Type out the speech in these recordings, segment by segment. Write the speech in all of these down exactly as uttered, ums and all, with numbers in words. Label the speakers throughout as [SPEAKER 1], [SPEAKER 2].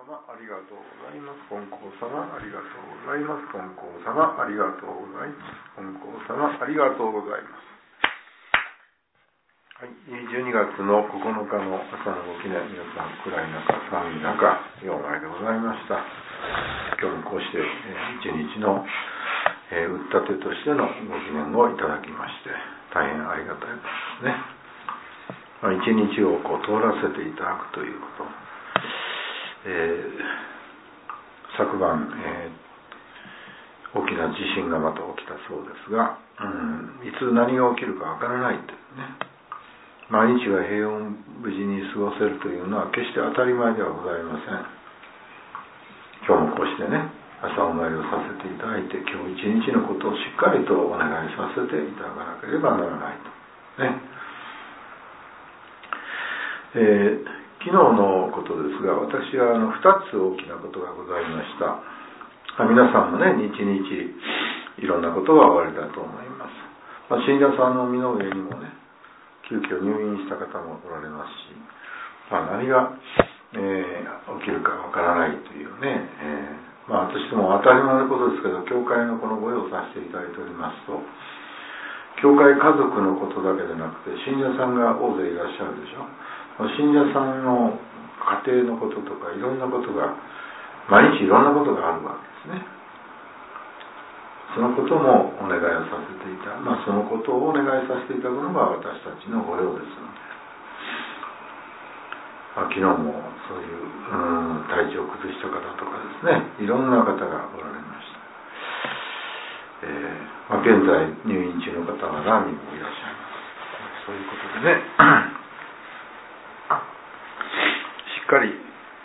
[SPEAKER 1] 様ありがとうございます。金光様ありがとうございます。金光様ありがとうございます。金光様ありがとうございます。はい、じゅうにがつのここのかの朝のご記念、皆さん暗い中、寒い中、ようまいでございました。今日もこうして一日のえー、打ったてとしてのご記念をいただきまして大変ありがたいですね。まあ、一日をこう通らせていただくということ、えー、昨晩、えー、大きな地震がまた起きたそうですが、うん、いつ何が起きるかわからないというね、毎日が平穏無事に過ごせるというのは決して当たり前ではございません。今日もこうしてね、朝お参りをさせていただいて、今日一日のことをしっかりとお願いさせていただかなければならないとね。えー、昨日のことですが、私はあのふたつ大きなことがございました。皆さんもね、日々いろんなことがおありだと思います。まあ、信者さんの身の上にもね、急遽入院した方もおられますし、まあ、何が、えー、起きるかわからないというね、えーまあ、私ども当たり前のことですけど、教会のこのご用をさせていただいておりますと、教会家族のことだけでなくて、信者さんが大勢いらっしゃるでしょ。信者さんの家庭のこととか、いろんなことが、毎日いろんなことがあるわけですね。そのこともお願いをさせていただく、まあ、そのことをお願いさせていただくのが私たちのご用ですので、まあ、昨日もそういう、うん、体調を崩した方とかですね、いろんな方がおられました。えーまあ、現在入院中の方が何人もいらっしゃいます。そういうことでね、しっかり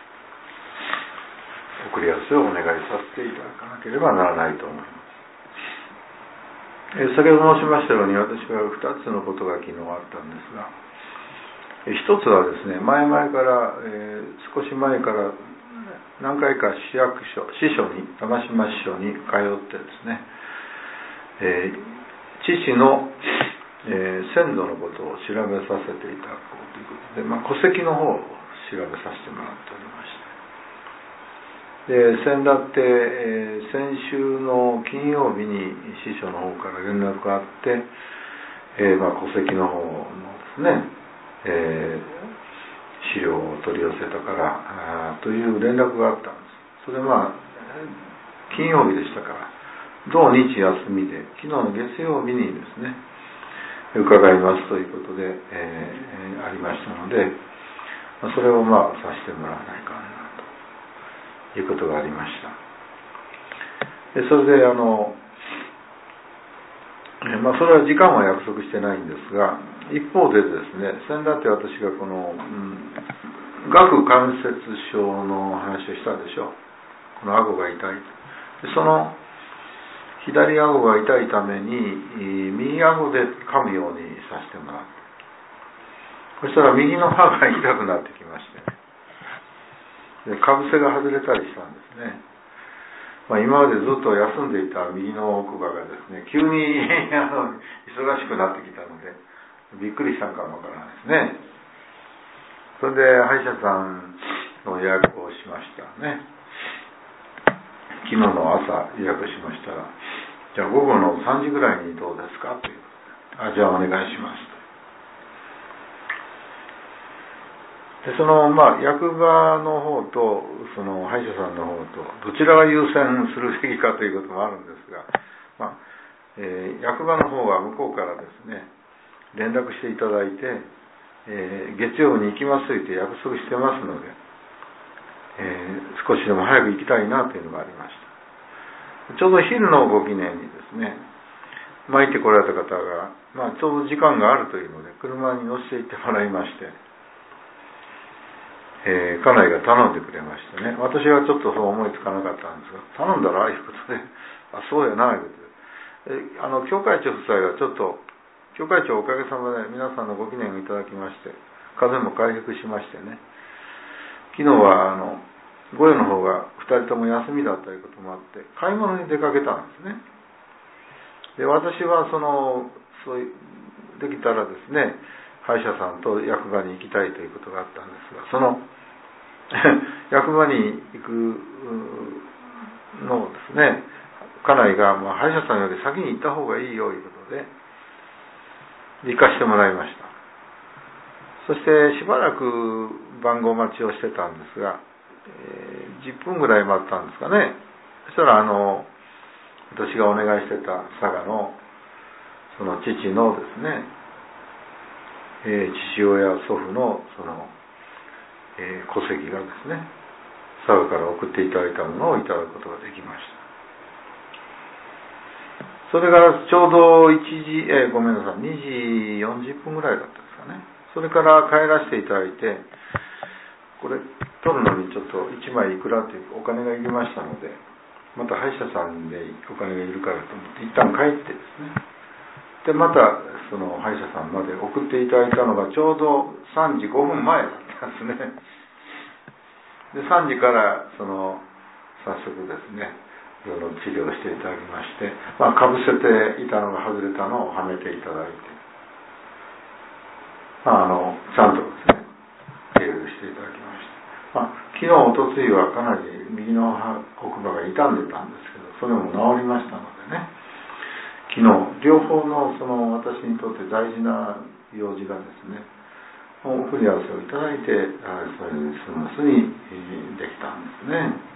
[SPEAKER 1] 送り合わせをお願いさせていただかなければならないと思います。えー、先ほど申しましたように、私はふたつのことが昨日あったんですが、一つはですね、前々から、えー、少し前から何回か市役所、司書に、玉島支所に通ってですね、えー、父の、えー、先祖のことを調べさせていただこうということで、まあ、戸籍の方を調べさせてもらっておりまして、で、先だって、えー、先週の金曜日に司書の方から連絡があって、えーまあ、戸籍の方のですね、えー、資料を取り寄せたからという連絡があったんです。それでまあ金曜日でしたから土日休みで、昨日の月曜日にですね伺いますということで、えー、ありましたので、それをまあさせてもらわないかなということがありました。でそれであのまあ、それは時間は約束してないんですが、一方でですね、先だって私がこの、うん、顎関節症の話をしたでしょう。この顎が痛い。でその左顎が痛いために右顎で噛むようにさせてもらう。そしたら右の歯が痛くなってきましてね、でかぶせが外れたりしたんですね。まあ、今までずっと休んでいた右の奥歯がですね、急にあの忙しくなってきたのでびっくりしたかもわからないですね。それで歯医者さんの予約をしましたね。昨日の朝予約しましたら、じゃあ午後のさんじぐらいにどうですかという、あ、じゃあお願いしますと。でそのまあ役場の方とその歯医者さんの方とどちらが優先するべきかということもあるんですが、まあえー、役場の方は向こうからですね連絡していただいて、えー、月曜に行きますと言って約束してますので、えー、少しでも早く行きたいなというのがありました。ちょうど昼のご記念にですね、まあ、行ってこられた方が、まあ、ちょうど時間があるというので車に乗せて行ってもらいまして、えー、家内が頼んでくれましてね、私はちょっとそう思いつかなかったんですが、頼んだらああいうことで、あ、そうやなあいうことで、えー、あの教会長夫妻がちょっと、教会長おかげさまで皆さんのご記念をいただきまして、風邪も回復しましてね、昨日はあのご用の方がふたりとも休みだったということもあって買い物に出かけたんですね。で私はそのそういうできたらですね、歯医者さんと役場に行きたいということがあったんですが、その役場に行くのをですね、家内が、まあ、歯医者さんより先に行った方がいいよということで行かしてもらいました。そしてしばらく番号待ちをしてたんですが、えー、じゅっぷんぐらい待ったんですかね。そしたらあの私がお願いしてた佐賀のその父のですね、えー、父親祖父のその、えー、戸籍がですね、佐賀から送っていただいたものをいただくことができました。それからちょうどいちじ、えー、ごめんなさい、にじよんじゅっぷんぐらいだったんですかね。それから帰らせていただいて、これ取るのにちょっといちまいいくらというお金がいりましたので、また歯医者さんでお金がいるからと思って一旦帰ってですね、でまたその歯医者さんまで送っていただいたのがちょうどさんじごふんまえだったんですね。でさんじからその早速ですね、その治療していただきまして、まあ、かぶせていたのが外れたのをはめていただいて、まあ、あのちゃんとですね手入れしていただきました。まあ、昨日おとついはかなり右の奥歯が傷んでたんですけど、それも治りましたのでね、昨日両方のその私にとって大事な用事がですね、お振り合わせをいただいて、それにスムースにできたんですね。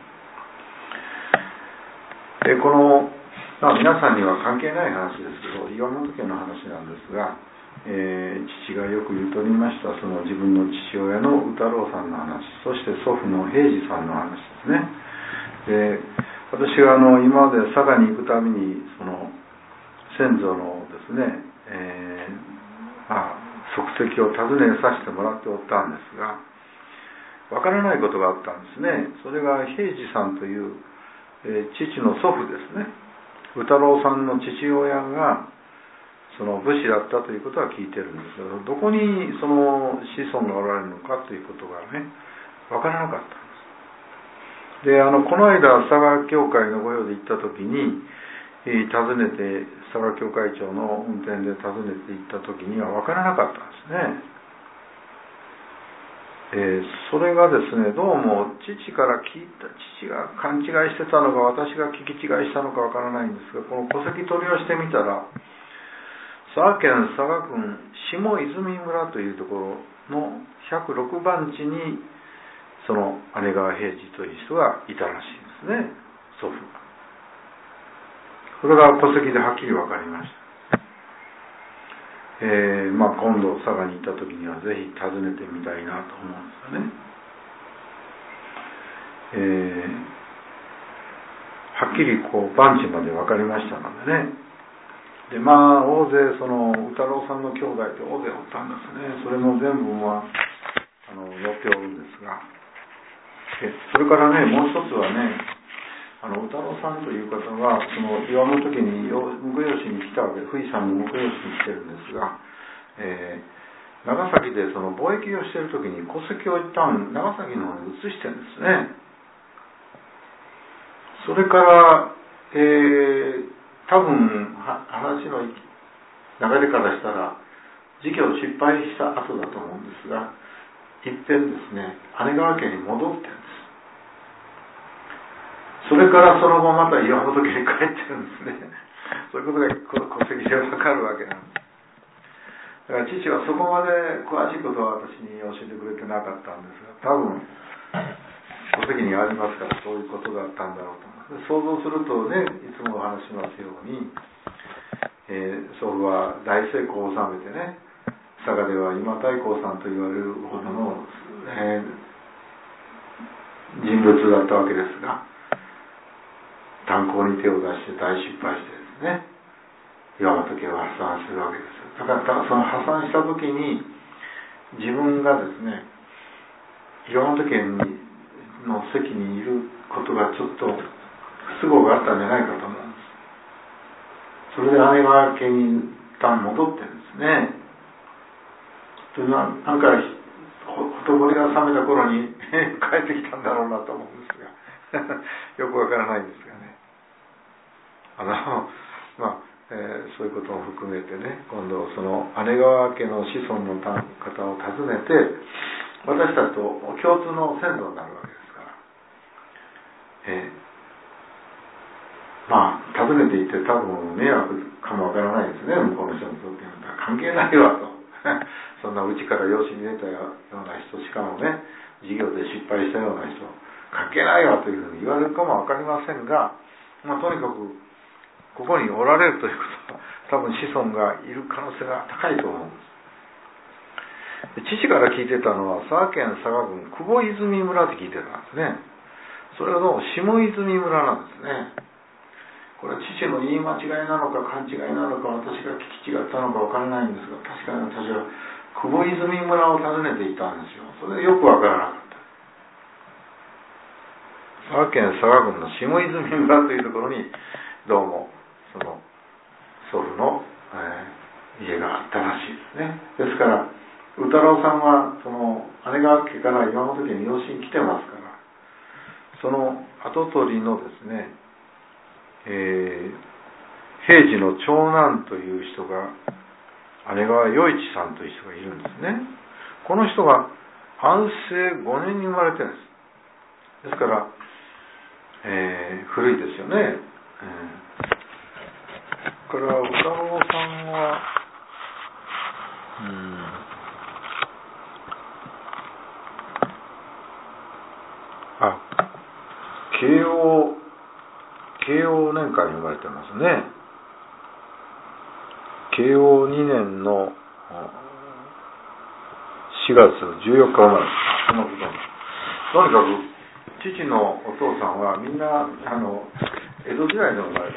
[SPEAKER 1] でこの、まあ、皆さんには関係ない話ですけど、岩本家の話なんですが、えー、父がよく言うとおりましたその自分の父親の宇太郎さんの話、そして祖父の平次さんの話ですね。で私があの今まで佐賀に行くたびにその先祖のですね、えーまあ、足跡を訪ねさせてもらっておったんですが、わからないことがあったんですね。それが平次さんという、えー、父の祖父ですね。宇太郎さんの父親がその武士だったということは聞いてるんですけど、どこにその子孫がおられるのかということがね、わからなかったんです。で、あのこの間佐賀教会の御用で行った時に、えー、訪ねて佐賀教会長の運転で訪ねて行った時にはわからなかったんですね。えー、それがですね、どうも父から聞いた、父が勘違いしてたのか私が聞き違いしたのかわからないんですが、この戸籍取りをしてみたら、佐賀県佐賀郡下泉村というところのひゃくろくばん地にその姉川平次という人がいたらしいんですね、祖父が。これが戸籍ではっきり分かりました。えーまあ、今度佐賀に行った時にはぜひ訪ねてみたいなと思うんですよね。えー、はっきりこう番地まで分かりましたのでね。でまあ大勢その宇太郎さんの兄弟って大勢おったんですね。それも全部はあの載っておるんですが、えそれからね、もう一つはね、あの宇太郎さんという方はその岩本家に婿養子に来たわけで、富士山に婿養子に来てるんですが、えー、長崎でその貿易をしている時に戸籍を一旦長崎の方に移してるんですね。それから、えー、多分話の流れからしたら事業失敗した後だと思うんですが、いっぺんですね、姉川家に戻ってるんです。それからその後また岩本家に帰ってるんですね。そういうことがこの戸籍でわかるわけなんです。だから父はそこまで詳しいことは私に教えてくれてなかったんですが、多分戸籍にありますからそういうことだったんだろうと思います。想像するとね、いつもお話しますように、えー、祖父は大成功を収めてね、佐賀では今太閤さんと言われるほどの、えー、人物だったわけですが、炭鉱に手を出して大失敗してですね、岩本家は破産するわけです。だからその破産した時に自分がですね、岩本家の席にいることがちょっと不都合があったんじゃないかと思うんです。それで姉川家に一旦戻ってるんですね。というのはなんかほとぼりが冷めた頃に帰ってきたんだろうなと思うんですがよくわからないんですがね、あのまあ、えー、そういうことも含めてね、今度その姉川家の子孫の方を訪ねて私たちと共通の先祖になるわけですから、えー、まあ訪ねていって多分迷惑かもわからないですね、向こうの人にとっては関係ないわとそんなうちから養子に出たような人、しかもね事業で失敗したような人関係ないわというふうに言われるかもわかりませんが、まあ、とにかくここにおられるということは多分子孫がいる可能性が高いと思うんです。父から聞いてたのは佐賀県佐賀郡久保泉村って聞いてたんですね。それの下泉村なんですね。これは父の言い間違いなのか勘違いなのか、私が聞き違ったのか分からないんですが、確かに私は久保泉村を訪ねていたんですよ。それでよく分からなかった。佐賀県佐賀郡の下泉村というところにどうもその祖父の、えー、家があったらしいですね。ですから宇太郎さんはその姉川家から今の時に養子に来てますから、その跡取りのですね、えー、平治の長男という人が姉川与一さんという人がいるんですね。この人が安政ごねんに生まれてるんです。ですから、えー、古いですよね。えー、から宇太郎さんはうんあ慶応慶応年間に生まれてますね。慶応にねんのしがつじゅうよっか生まれ。そのこととにかく父のお父さんはみんなあの江戸時代の生まれだ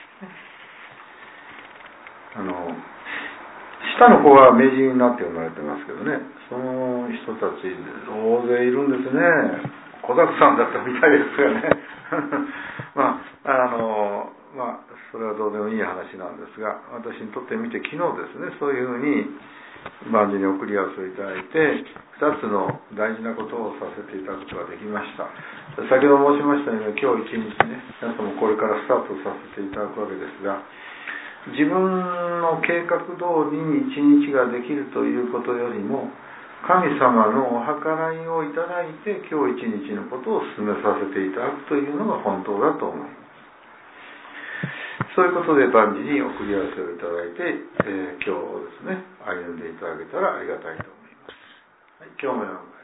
[SPEAKER 1] った。あの下の子は明治になって生まれてますけどね、その人たち大勢いるんですね。小沢さんだったみたいですよねまああのまあそれはどうでもいい話なんですが、私にとってみて昨日ですね、そういうふうに万事に送り合わせをいただいてふたつの大事なことをさせていただくことができました。先ほど申しましたように今日一日ね、皆さんもこれからスタートさせていただくわけですが、自分の計画通りに一日ができるということよりも神様のお計らいをいただいて今日一日のことを進めさせていただくというのが本当だと思います。そういうことで万事に送り合わせをいただいて、えー、今日をですね歩んでいただけたらありがたいと思います。はい、今日も